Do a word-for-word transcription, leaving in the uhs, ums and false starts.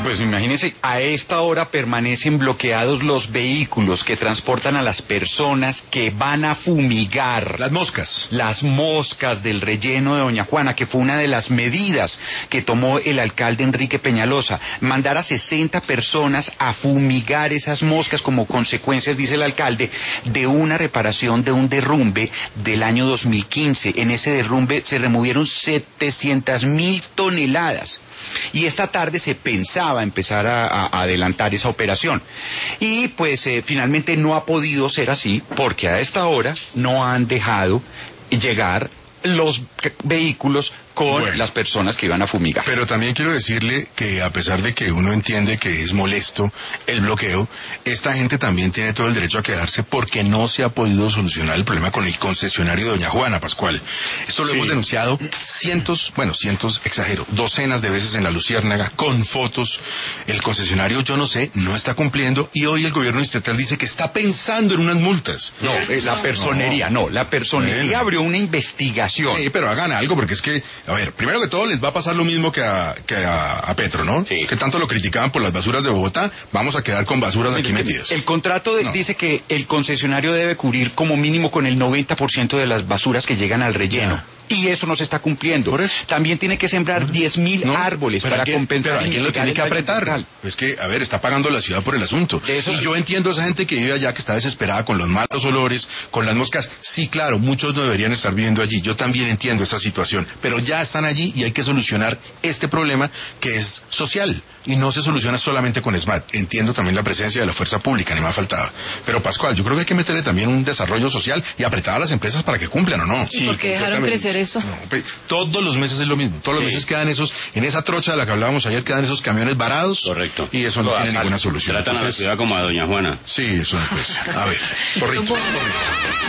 pues imagínense, a esta hora permanecen bloqueados los vehículos que transportan a las personas que van a fumigar. Las moscas. Las moscas del relleno de Doña Juana, que fue una de las medidas que tomó el alcalde Enrique Peñalosa. Mandar a sesenta personas a fumigar esas moscas como consecuencias, dice el alcalde, de una reparación de un derrumbe del año dos mil quince. En ese derrumbe se removieron setecientas mil toneladas. Y esta tarde se pensaba empezar a, a adelantar esa operación. Y pues eh, finalmente no ha podido ser así, porque a esta hora no han dejado llegar los vehículos con bueno, las personas que iban a fumigar. Pero también quiero decirle que a pesar de que uno entiende que es molesto el bloqueo, esta gente también tiene todo el derecho a quedarse porque no se ha podido solucionar el problema con el concesionario de Doña Juana, Pascual. Esto lo sí. hemos denunciado cientos, bueno, cientos, exagero, docenas de veces en La Luciérnaga, con fotos. El concesionario, yo no sé, no está cumpliendo y hoy el gobierno estatal dice que está pensando en unas multas. No, es la personería, no, no la personería bueno. abrió una investigación. Sí, pero hagan algo porque es que a ver, primero que todo les va a pasar lo mismo que a, que a, a Petro, ¿no? Sí. Que tanto lo criticaban por las basuras de Bogotá, vamos a quedar con basuras aquí metidas. El contrato de, no. dice que el concesionario debe cubrir como mínimo con el noventa por ciento de las basuras que llegan al relleno. Ya. Y eso no se está cumpliendo. ¿Por eso? También tiene que sembrar diez mil no, árboles para quién, compensar. Pero alguien lo tiene que apretar. Es que, a ver, está pagando la ciudad por el asunto. Eso, y yo entiendo a esa gente que vive allá, que está desesperada con los malos olores, con las moscas. Sí, claro, muchos no deberían estar viviendo allí. Yo también entiendo esa situación. Pero ya están allí y hay que solucionar este problema que es social. Y no se soluciona solamente con SMAT. Entiendo también la presencia de la fuerza pública, ni más faltaba. Pero Pascual, yo creo que hay que meterle también un desarrollo social y apretar a las empresas para que cumplan, ¿o no? Sí, ¿por qué dejaron crecer eso? No, pues, todos los meses es lo mismo. Todos los sí. meses quedan esos, en esa trocha de la que hablábamos ayer, quedan esos camiones varados. Correcto. Y eso no, no tiene ninguna solución. Tratan Entonces, a la ciudad como a Doña Juana. Sí, eso pues. A ver, correcto.